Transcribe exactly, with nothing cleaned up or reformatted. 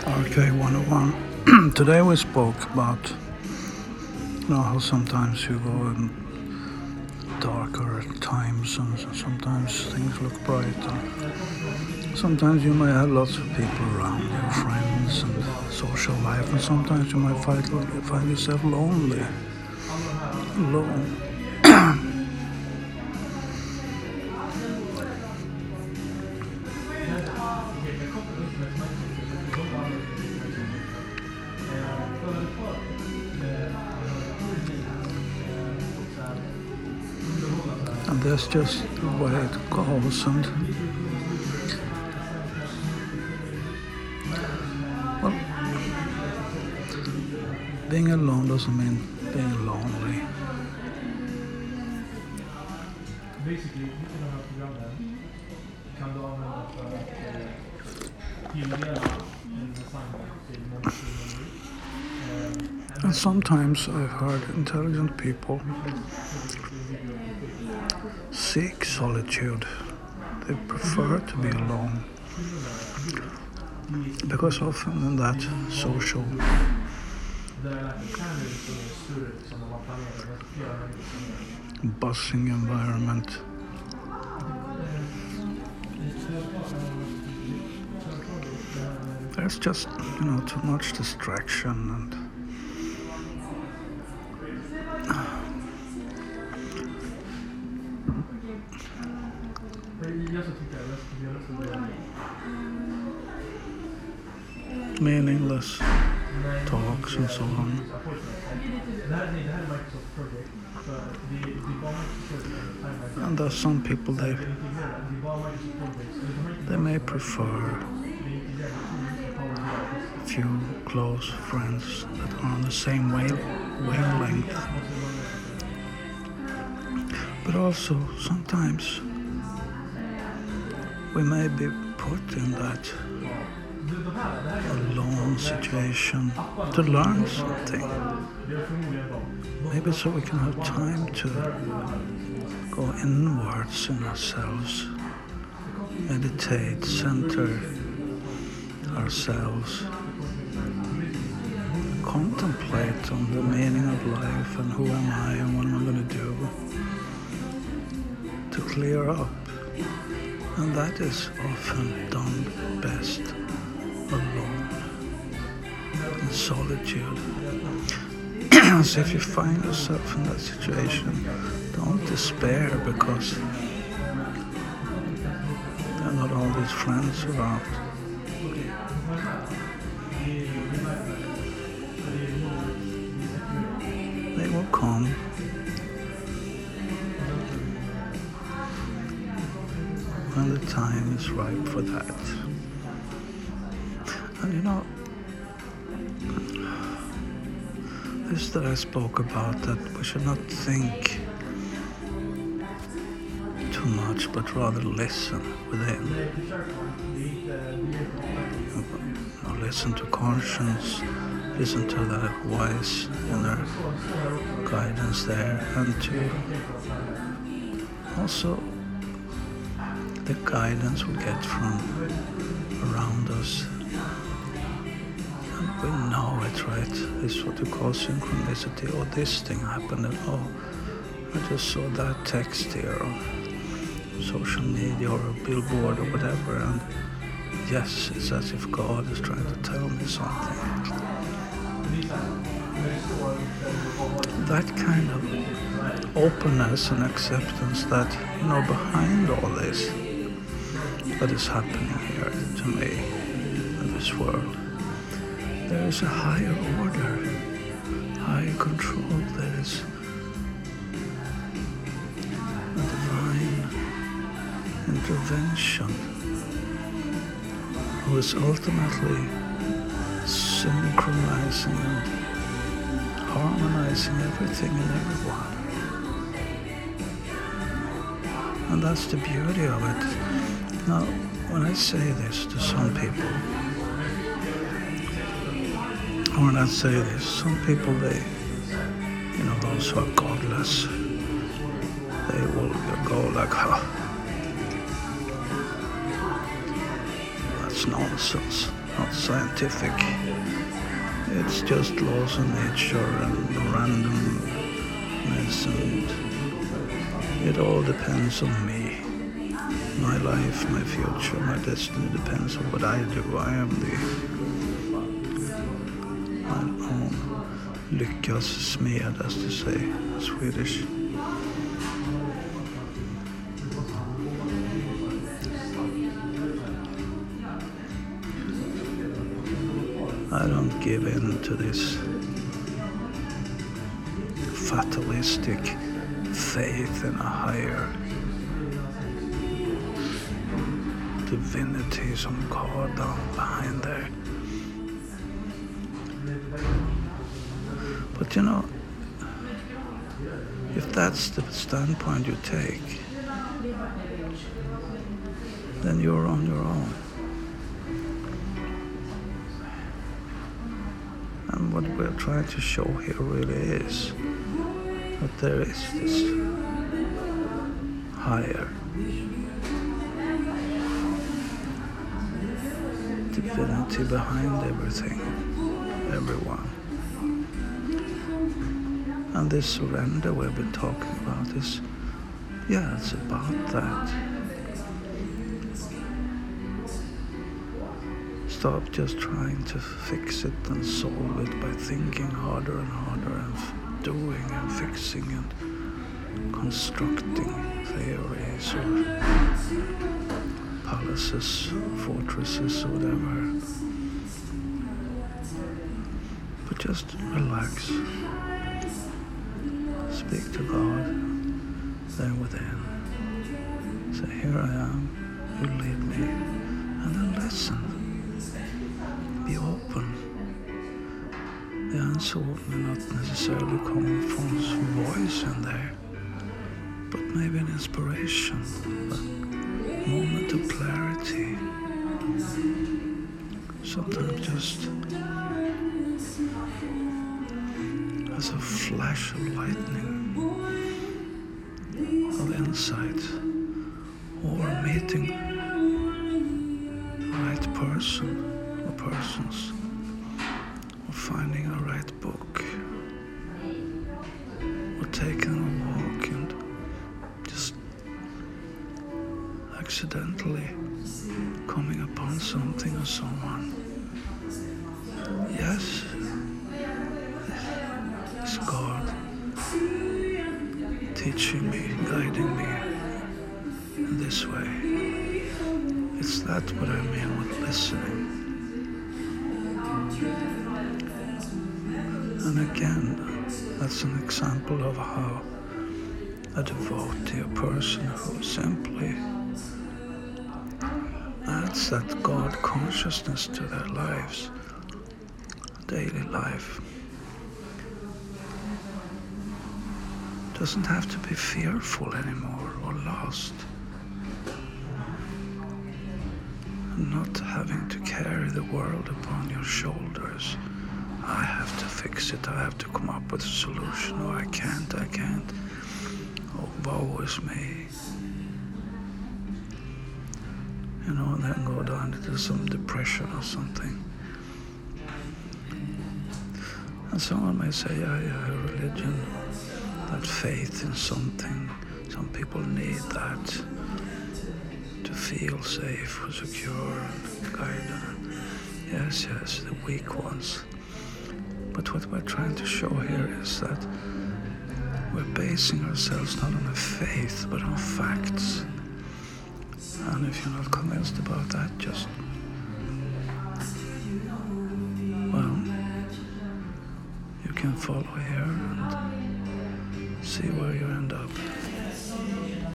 R K one oh one. Today we spoke about you know how sometimes you go in darker times and sometimes things look bright and sometimes you may have lots of people around you, friends and social life, and sometimes you might find, find yourself lonely, alone. And that's just the way it goes. And well, being alone doesn't mean being lonely. Basically, vilken av de här programmen kan du använda för att tillgära en designer till många. And sometimes I've heard intelligent people seek solitude. They prefer to be alone because often in that social buzzing environment, there's just, you know, too much distraction and meaningless talks and so on. And there's some people they they may prefer a few close friends that are on the same wave, wavelength. But also sometimes we may be put in that alone situation to learn something. Maybe so we can have time to go inwards in ourselves, meditate, center ourselves, contemplate on the meaning of life and who am I and what am I going to do to clear up. And that is often done best alone, in solitude. So if you find yourself in that situation, don't despair because there are not all these friends around. They will come. When the time is right for that. And you know, this that I spoke about, that we should not think too much, but rather listen within. You know, listen to conscience, listen to the wise inner guidance there, and to also the guidance we get from around us. And we know it, right? This is what you call synchronicity. Oh, this thing happened, and oh, I just saw that text here on social media or a billboard or whatever, and yes, it's as if God is trying to tell me something. That kind of openness and acceptance that, you know, behind all this that is happening here to me in this world, there is a higher order, higher control. There is a divine intervention who is ultimately synchronizing and harmonizing everything and everyone. And that's the beauty of it. Now, when I say this to some people, or when I say this, some people, they, you know, those who are godless, they will go like, huh, that's nonsense. not scientific. It's just laws of nature and randomness, and it all depends on me. My life, my future, my destiny depends on what I do. I am the my own lyckas smed, as to say in Swedish. I don't give in to this fatalistic faith in a higher divinity, some God down behind there. But you know, if that's the standpoint you take, then you're on your own. And what we're trying to show here really is that there is this higher divinity behind everything, everyone. And this surrender we've been talking about is, yeah, it's about that. Stop just trying to fix it and solve it by thinking harder and harder and f- doing and fixing and constructing theories or palaces, fortresses, or whatever. But just relax. Speak to God there within. Say, here I am, you lead me. And then listen. Be open. The answer may not necessarily come from his voice in there, but maybe an inspiration, a moment of clarity. Sometimes just as a flash of lightning, of insight, or meeting the right person or persons, or finding the right book, or taking a walk and just accidentally coming upon something or someone. Yes, it's God teaching me, guiding me in this way. It's that what I mean with listening. And again, that's an example of how a devotee, a person who simply adds that God consciousness to their lives, daily life, doesn't have to be fearful anymore or lost. And not having to carry the world upon your shoulders. I have to fix it, I have to come up with a solution. Oh, I can't, I can't. Oh, woe is me. You know, and then go down into some depression or something. And someone may say, yeah, yeah, religion, that faith in something. Some people need that to feel safe or secure and guided. Yes, yes, the weak ones. But what we're trying to show here is that we're basing ourselves not on a faith, but on facts. And if you're not convinced about that, just, well, you can follow here and see where you end up.